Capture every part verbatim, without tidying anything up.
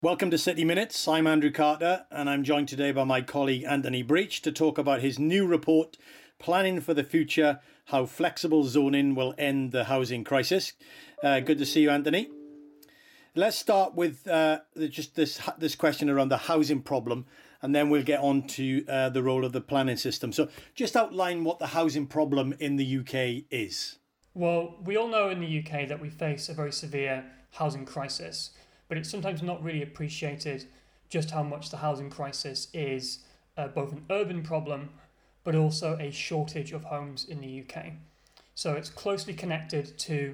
Welcome to City Minutes. I'm Andrew Carter, and I'm joined today by my colleague Anthony Breach to talk about his new report, Planning for the Future, How Flexible Zoning Will End the Housing Crisis. Uh, good to see you, Anthony. Let's start with uh, just this this question around the housing problem, and then we'll get on to uh, the role of the planning system. So just outline what the housing problem in the U K is. Well, we all know in the U K that we face a very severe housing crisis, but it's sometimes not really appreciated just how much the housing crisis is uh, both an urban problem, but also a shortage of homes in the U K. So it's closely connected to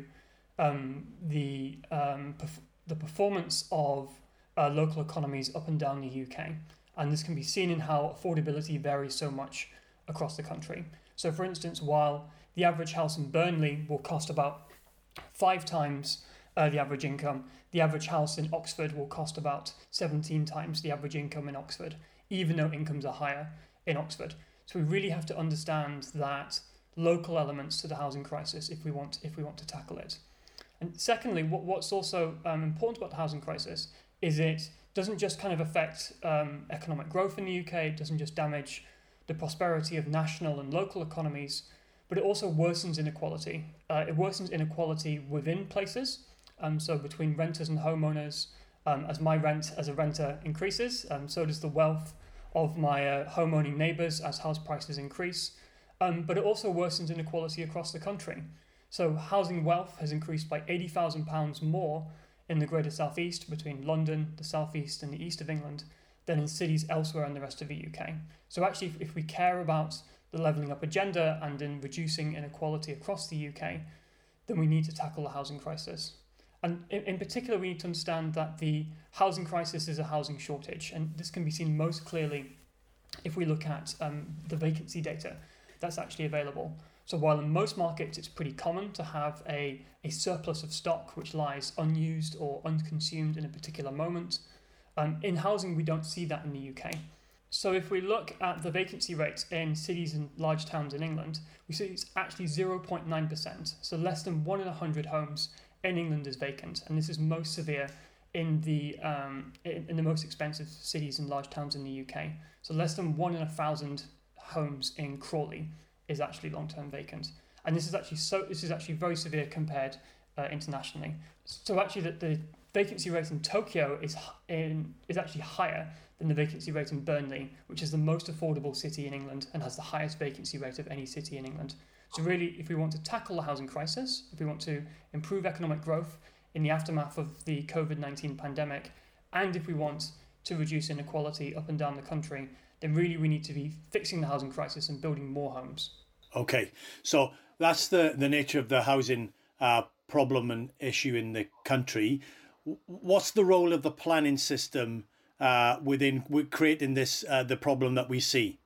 um, the um, perf- the performance of uh, local economies up and down the U K. And this can be seen in how affordability varies so much across the country. So for instance, while the average house in Burnley will cost about five times uh, the average income, the average house in Oxford will cost about seventeen times the average income in Oxford, even though incomes are higher in Oxford. So we really have to understand that local elements to the housing crisis if we want if we want to tackle it. And secondly, what, what's also um, important about the housing crisis is it doesn't just kind of affect um, economic growth in the U K, it doesn't just damage the prosperity of national and local economies, but it also worsens inequality. Uh, it worsens inequality within places, um, so between renters and homeowners. Um, as my rent as a renter increases, um, so does the wealth of my uh, home-owning neighbours as house prices increase. Um, but it also worsens inequality across the country. So housing wealth has increased by eighty thousand pounds more in the Greater South East, between London, the South East and the East of England, than in cities elsewhere in the rest of the U K. So actually, if we care about the levelling up agenda and in reducing inequality across the U K, then we need to tackle the housing crisis. And in, in particular, we need to understand that the housing crisis is a housing shortage. And this can be seen most clearly if we look at um, the vacancy data that's actually available. So while in most markets it's pretty common to have a, a surplus of stock which lies unused or unconsumed in a particular moment, um, in housing we don't see that in the U K. So if we look at the vacancy rate in cities and large towns in England, we see it's actually zero point nine percent. So less than one in a hundred homes in England is vacant, and this is most severe in the um, in, in the most expensive cities and large towns in the U K. So less than one in a thousand homes in Crawley is actually long-term vacant, and this is actually so this is actually very severe compared uh, internationally. So actually, that the vacancy rate in Tokyo is in is actually higher than the vacancy rate in Burnley, which is the most affordable city in England and has the highest vacancy rate of any city in England. So really, if we want to tackle the housing crisis, if we want to improve economic growth in the aftermath of the covid nineteen pandemic, and if we want to reduce inequality up and down the country, then really we need to be fixing the housing crisis and building more homes. Okay, so that's the, the nature of the housing uh, problem and issue in the country. What's the role of the planning system uh, within with creating this uh, the problem that we see?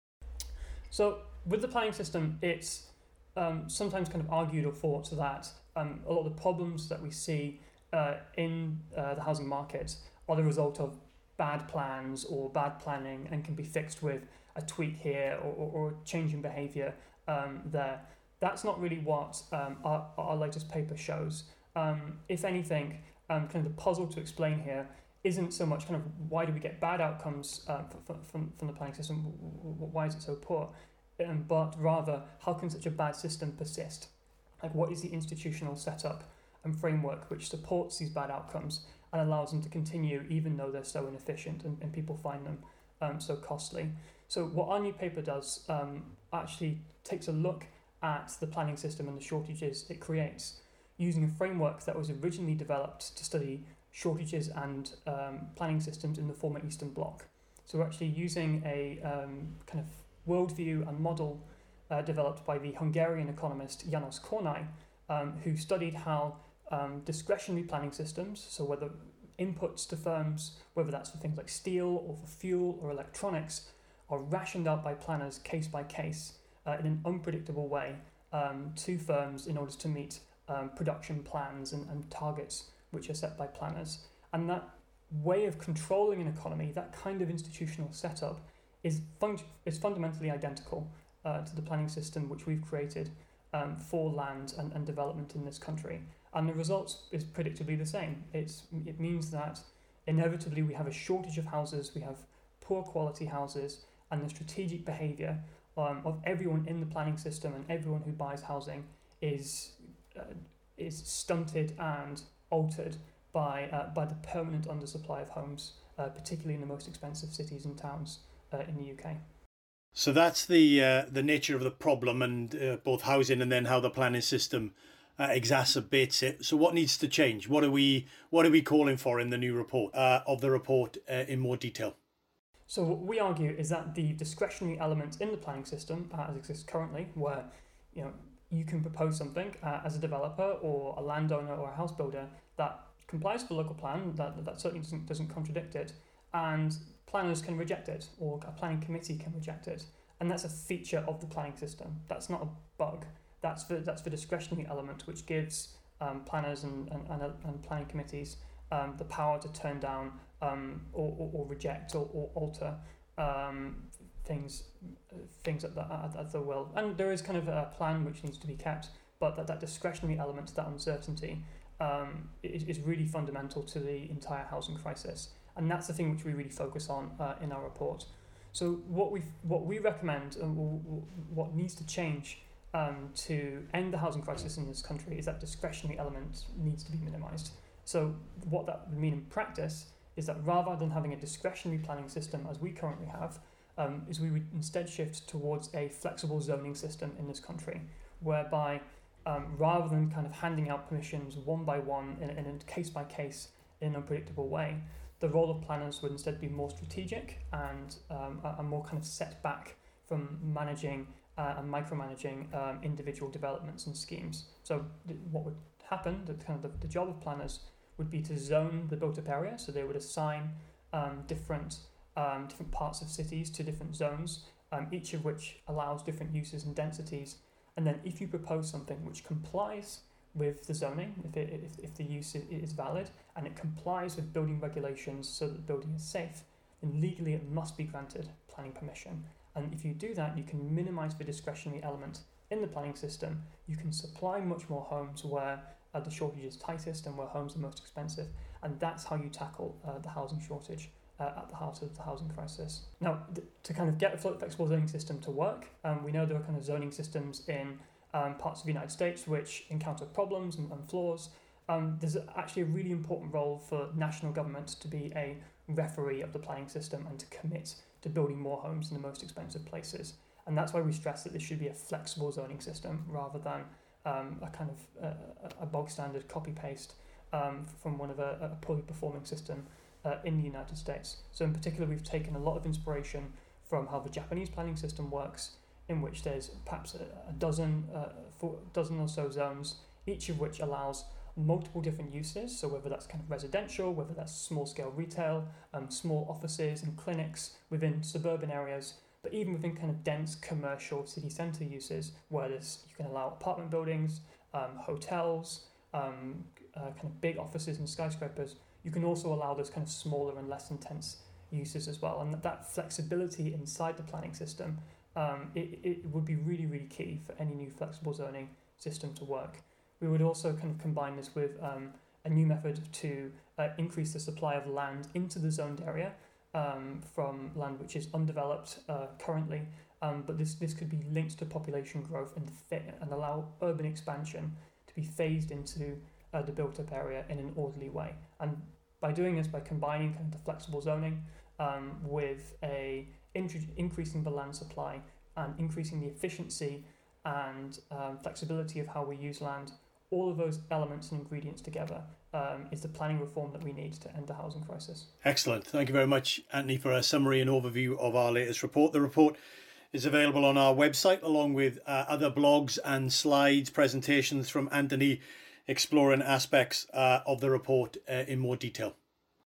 So with the planning system, it's um, sometimes kind of argued or thought that um, a lot of the problems that we see uh, in uh, the housing market are the result of bad plans or bad planning and can be fixed with a tweak here or, or, or a change in behaviour um, there. That's not really what um, our, our latest paper shows. Um, if anything, um, kind of the puzzle to explain here isn't so much kind of why do we get bad outcomes uh, from, from, from the planning system, why is it so poor, um, but rather how can such a bad system persist? Like what is the institutional setup and framework which supports these bad outcomes and allows them to continue even though they're so inefficient and, and people find them um, so costly. So what our new paper does um, actually takes a look at the planning system and the shortages it creates using a framework that was originally developed to study shortages and um, planning systems in the former Eastern Bloc. So we're actually using a um, kind of worldview and model uh, developed by the Hungarian economist János Kornai, um, who studied how um, discretionary planning systems, so whether inputs to firms, whether that's for things like steel or for fuel or electronics, are rationed out by planners case by case uh, in an unpredictable way um, to firms in order to meet um, production plans and, and targets which are set by planners. And that way of controlling an economy, that kind of institutional setup, is, fun- is fundamentally identical uh, to the planning system which we've created um, for land and, and development in this country. And the results is predictably the same. It's, it means that inevitably we have a shortage of houses, we have poor quality houses, and the strategic behaviour um, of everyone in the planning system and everyone who buys housing is uh, is stunted and altered by uh, by the permanent undersupply of homes, uh, particularly in the most expensive cities and towns uh, in the U K. So that's the uh, the nature of the problem, and uh, both housing and then how the planning system uh, exacerbates it. So what needs to change? What are we what are we calling for in the new report uh, of the report uh, in more detail? So what we argue is that the discretionary element in the planning system, uh, as exists currently, where you know you can propose something uh, as a developer or a landowner or a house builder that complies with the local plan, that that certainly doesn't doesn't contradict it, and planners can reject it, or a planning committee can reject it, and that's a feature of the planning system. That's not a bug. That's the that's the discretionary element, which gives um, planners and and, and, and planning committees um, the power to turn down um, or, or, or reject or, or alter um, things things at the at, at the will. And there is kind of a plan which needs to be kept, but that, that discretionary element, that uncertainty, um, is, is really fundamental to the entire housing crisis. And that's the thing which we really focus on uh, in our report. So what we what we recommend and what needs to change um, to end the housing crisis in this country is that discretionary element needs to be minimised. So what that would mean in practice is that rather than having a discretionary planning system as we currently have, um, is we would instead shift towards a flexible zoning system in this country, whereby um, rather than kind of handing out permissions one by one in, in a case by case in an unpredictable way, the role of planners would instead be more strategic and um, and more kind of set back from managing uh, and micromanaging um, individual developments and schemes. So th- what would happen, the kind of the, the job of planners would be to zone the built-up area. So they would assign um, different um, different parts of cities to different zones, um, each of which allows different uses and densities. And then if you propose something which complies with the zoning, if, it, if, if the use is valid and it complies with building regulations so that the building is safe, then legally it must be granted planning permission. And if you do that, you can minimise the discretionary element in the planning system. You can supply much more homes where uh, the shortage is tightest and where homes are most expensive. And that's how you tackle uh, the housing shortage uh, at the heart of the housing crisis. Now, th- to kind of get a flexible zoning system to work, um, we know there are kind of zoning systems in Um, parts of the United States which encounter problems and, and flaws. Um, there's actually a really important role for national government to be a referee of the planning system and to commit to building more homes in the most expensive places. And that's why we stress that this should be a flexible zoning system rather than um, a kind of uh, a bog standard copy-paste um, from one of a, a poorly performing system uh, in the United States. So in particular, we've taken a lot of inspiration from how the Japanese planning system works, in which there's perhaps a, a dozen, uh, four, dozen or so zones, each of which allows multiple different uses. So whether that's kind of residential, whether that's small-scale retail, um, small offices and clinics within suburban areas, but even within kind of dense commercial city centre uses, where there's, you can allow apartment buildings, um, hotels, um, uh, kind of big offices and skyscrapers. You can also allow those kind of smaller and less intense uses as well. And that, that flexibility inside the planning system Um, it, it would be really, really key for any new flexible zoning system to work. We would also kind of combine this with um, a new method to uh, increase the supply of land into the zoned area um, from land which is undeveloped uh, currently, um, but this, this could be linked to population growth and, fa- and allow urban expansion to be phased into uh, the built-up area in an orderly way. And by doing this, by combining kind of the flexible zoning um, with a increasing the land supply and increasing the efficiency and um, flexibility of how we use land, all of those elements and ingredients together um, is the planning reform that we need to end the housing crisis. Excellent. Thank you very much, Anthony, for a summary and overview of our latest report. The report is available on our website along with uh, other blogs and slides, presentations from Anthony exploring aspects uh, of the report uh, in more detail.